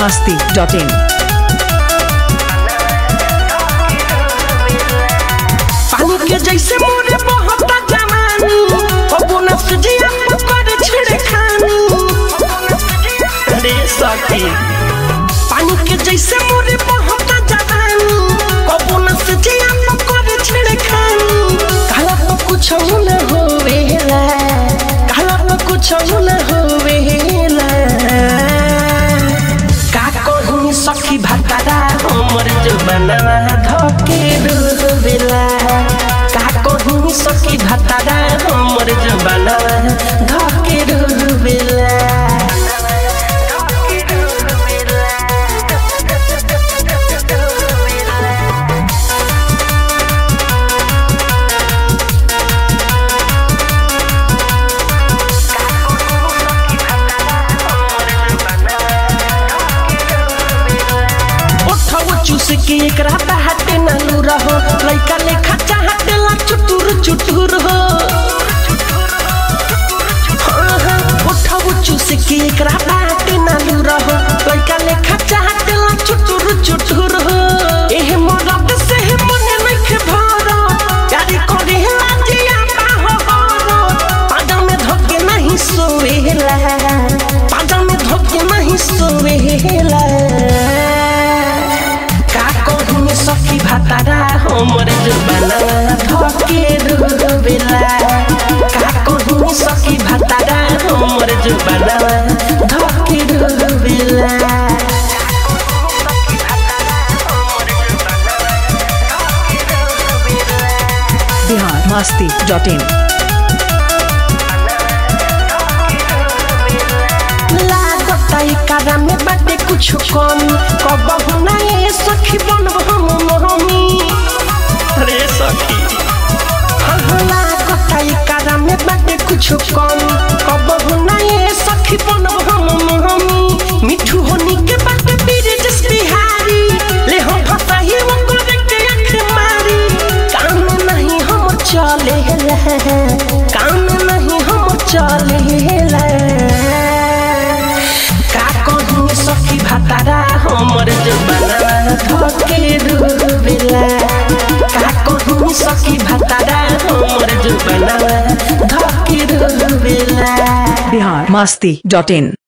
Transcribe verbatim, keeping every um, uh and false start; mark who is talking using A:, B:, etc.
A: Masti dot in.
B: पानी के जैसे मोरे बहता जवानी, पवन से जिया पकड़ छिड़े खानी रे सखी। पानी के जैसे मोरे बहता जवानी, पवन से जिया पकड़ छिड़े खानी। कहला तो कुछ न होवेला, कहला तो कुछ न होवेला। का कहूं सखी भतारा हमर जवाना धके डूबेला। का कहूं सखी भतारा हमर जवाना धके डूबेला। चूस के एक रात हटे नलू रहो, लइका लेखा चाहते ला चुटुर चुटुर हो। उठाओ चूस के एक रात हटे नलू रहो, लइका लेखा चाहते ला चुटुर चुटुर हो। एह मरद से मन नइखे भरो, यारी करे लाजिया बाहो हो। पाजा में धके नहीं सोवेला, पाजा में धके नहीं सोवेला। सखी भतारा हमर जवाना धके डूबेला। का कहूं सखी भतारा हमर जवाना धके डूबेला।
A: बिहार मस्ती डॉट इन।
B: कारा में बाटे कुछ कम, कबहू ना ये सखी बनब हम मोहमी रे सखी। हल्ला कटाई कारा में बाटे कुछ कम, कबहू ना ये सखी बनब हम मोहमी। मिठू होनी के बाटे बिरजस बिहारी, ले हम फसाही वो करे के आँख मारी। काम नहीं हम चले काम नहीं हम चले। सखी भतारा हमर जवाना धके डूबेला। का कहूं सखी भतारा हमर जवाना धके डूबेला।
A: बिहार मस्ती डॉट इन।